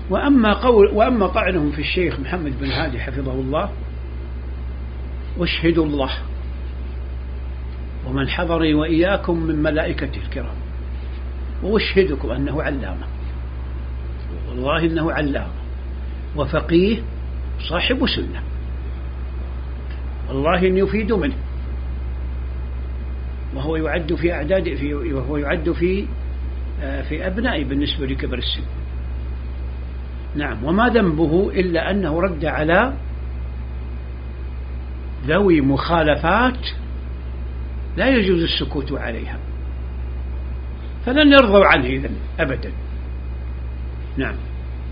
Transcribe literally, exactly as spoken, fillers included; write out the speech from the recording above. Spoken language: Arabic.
وأما, قول وأما طعنهم في الشيخ محمد بن هادي حفظه الله، أشهد الله ومن حضري وإياكم من ملائكته الكرام، وأشهدكم أنه علامة، والله إنه علامة وفقيه صاحب سنة، والله إن يفيد منه، وهو يعد في أعداد في وهو يعد في في أبنائي بالنسبة لكبر السن. نعم. وما ذنبه إلا أنه رد على ذوي مخالفات لا يجوز السكوت عليها، فلن يرضوا عنه إذن أبدا. نعم.